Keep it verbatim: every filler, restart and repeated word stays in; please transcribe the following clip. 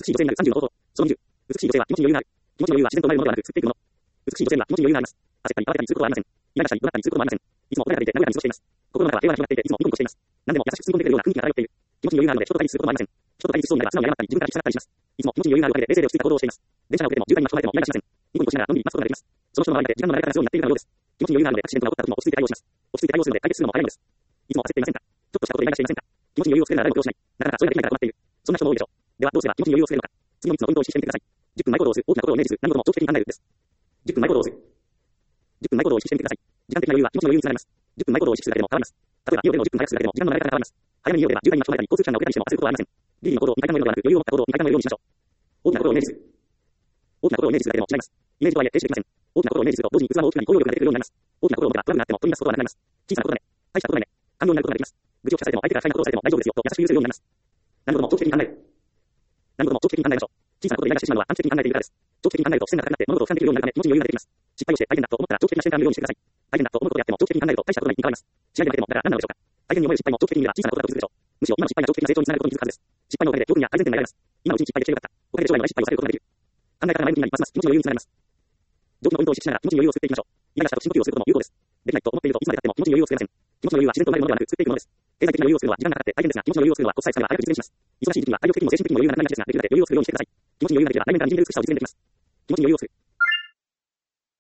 しい女性になるさんじゅうの方法。そのにじゅう。美しい女性は気持ちに余裕がある。気持ちに余裕は自然と生まれるものではなく作っていくもの。美しい女性には気持ちに余裕があります。焦ったり慌てたりすることはありません。イライラしたり怒鳴ったりすることもありません。いつも穏やかでいて和やかに過ごしています。心の中は平和が広がっていていつもニコニコしています。何でも優しく包み込んでくれるような雰囲気が漂っている。気持ちに余裕があるので人と対峙することもありません。人と対峙しそうになれば素直に謝ったり自分から引き下がったりします。いつも気持ちに余裕があるおかげで冷静で落ち着いた行動をしています。電車が遅れても渋滞に巻き込まれてもイライラしません。ニコニコしながらのんびり待つことができます。その人の周りで時間の流れ方がするようになっているかのようです。気持ちに余裕があるのでアクシデントが起こった時も落ち着いて対応します。落ち着いて対応するので解決するのも早いのです。いつも焦っていませんか？ちょっとしたことでイライラしていませんか？気持ちに余裕をつけるなら誰も苦労しない。なかなかそれができないから困っている。そんな人も多いでしょう。ではどうすれば気持ちに余裕をつけるのか。次のみっつのポイントを意識してみてください。じゅっぷんまえ行動をする。大きなことをイメージする。何事も長期的に考えるです。じゅっぷんまえ行動をする。じゅっぷんまえ行動を意識してみてください。時間的な余裕は気持ちの余裕につながります。じゅっぷんまえ行動を意識するだけでも変わります。例えば家を出るのをじゅっぷん早くするだけでも時間の流れ方が変わります。早めに家を出れば渋滞に巻き込まれたり交通機関が遅れたりしても焦ることはありません。リリーの行動をにかいかんのようではなく余裕を持った行動をにかいかんのようにしましょう。大きなことをイメージする。大きなことをイメージするだけでも違います。イメージとはいえ停止できません。大きなことをイメージすると同時に器も大きくなり行動力が出てくるようになります。大きなことを持てばトラブルがあっても取り出すことはなくなります。小さなことだね。大したことだね。感動になることができます。愚痴を聞かされても相手が不快なことをされても大丈夫ですよと優しく許せるようになります。何事も長期的に考える。何事も長期的に考えましょう。小さなことでイライラしてしまうのは短期的に考えているからです。長期的に考えると視線が高くなって物事を俯瞰できるようになるため気持ちに余裕が出てきます。失敗をして大変だと思ったら長期的な視点から見るようにしてください。大変だと思うことをやっても長期的に考えると大したことに変わります。試合で負けてもだから何なのでしょうか。大変に思える失敗も長期的に見れば小さなことだと気づくでしょう。むしろ今の失敗が長期的な成長につながることに気づくはずです。失敗のおかげで教訓や改善点が得られます。今のうちに失敗できてよかった。おかげで将来のない失敗を避けることができる。考え方が前向きになりますます気持ちの余裕につながります。上記のポイントを意識しながら気持ちの余裕を作っていきましょう。イライラしたと深呼吸をすることも有効です。できないと思っているといつまで経っても気持ちに余裕を作れません。気持ちの余裕は自然と生まれるものではなく作っていくものです。経済的な余裕を作るのは時間がかかって大変ですが、気持ちの余裕を作るのはコツさえつかめば早く実現します。忙しい時期には体力的にも精神的にも余裕がなくなりがちですが、できるだけ余裕を作るようにしてください。気持ちに余裕ができれば来年間人生の美しさを実現できます。気持ちに余裕を作る。